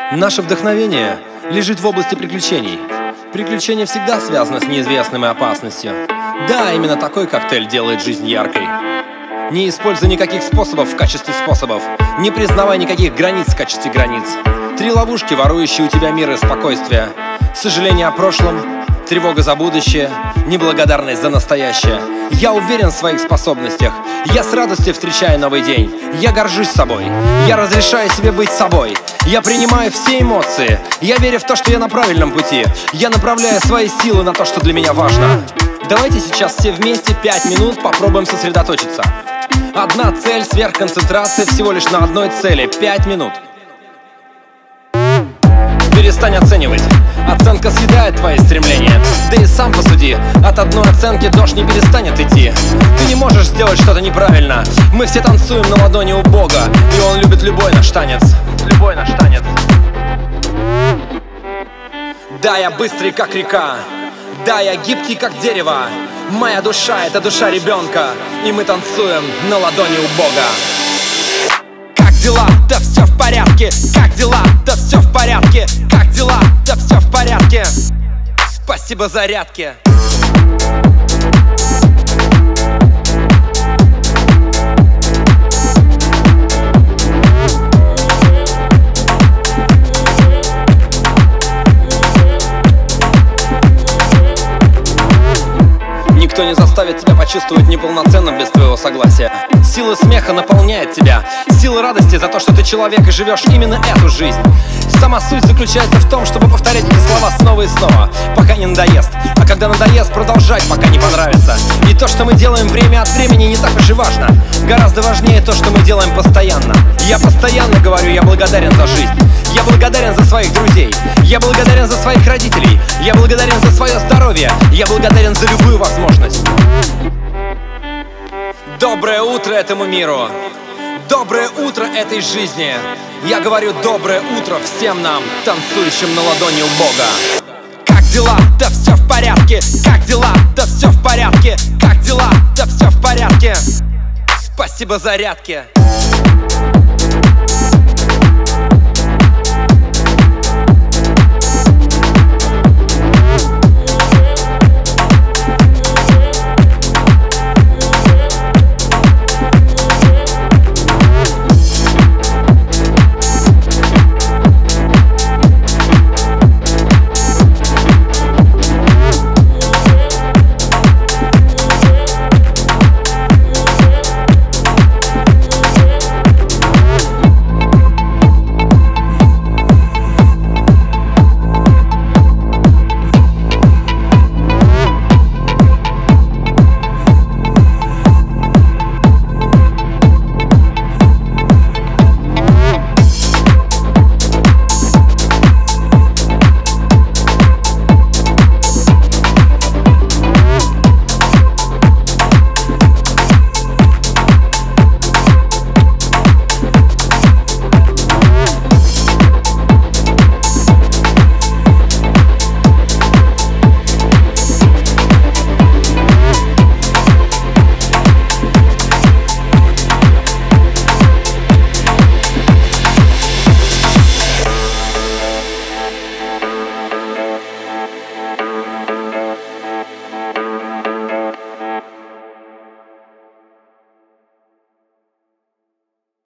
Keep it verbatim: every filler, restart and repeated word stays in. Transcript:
Наше вдохновение лежит в области приключений. Приключения всегда связаны с неизвестным и опасностью. Да, именно такой коктейль делает жизнь яркой. Не используй никаких способов в качестве способов. Не признавай никаких границ в качестве границ. Три ловушки, ворующие у тебя мир и спокойствие. Сожаление о прошлом, тревога за будущее, неблагодарность за настоящее. Я уверен в своих способностях. Я с радостью встречаю новый день. Я горжусь собой. Я разрешаю себе быть собой. Я принимаю все эмоции. Я верю в то, что я на правильном пути. Я направляю свои силы на то, что для меня важно. Давайте сейчас все вместе пять минут попробуем сосредоточиться. Одна цель, сверхконцентрация всего лишь на одной цели. Пять минут. Перестань оценивать. Оценка съедает твои стремления. Да и сам посуди. От одной оценки дождь не перестанет идти. Ты не можешь сделать что-то неправильно. Мы все танцуем на ладони у Бога, и Он любит любой наш танец. Любой наш танец. Да, я быстрый, как река. Да, я гибкий, как дерево. Моя душа — это душа ребенка, и мы танцуем на ладони у Бога. Как дела? Да все в порядке. Как дела? Да все в порядке. Как дела? Да все в порядке. Спасибо зарядке. Никто не заставит тебя почувствовать неполноценным без твоего согласия. Сила смеха наполняет тебя. Сила радости за то, что ты человек и живешь именно эту жизнь. Сама суть заключается в том, чтобы повторять эти слова снова и снова, пока не надоест. А когда надоест, продолжать, пока не понравится. И то, что мы делаем время от времени, не так уж и важно. Гораздо важнее то, что мы делаем постоянно. Я постоянно говорю, я благодарен за жизнь. Я благодарен за своих друзей. Я благодарен за своих родителей. Я благодарен за свое здоровье. Я благодарен за любую возможность. Доброе утро этому миру. Доброе утро этой жизни. Я говорю доброе утро всем нам, танцующим на ладони у Бога. Как дела? Да все в порядке. Как дела? Да все в порядке. Как дела? Да все в порядке. Спасибо зарядке.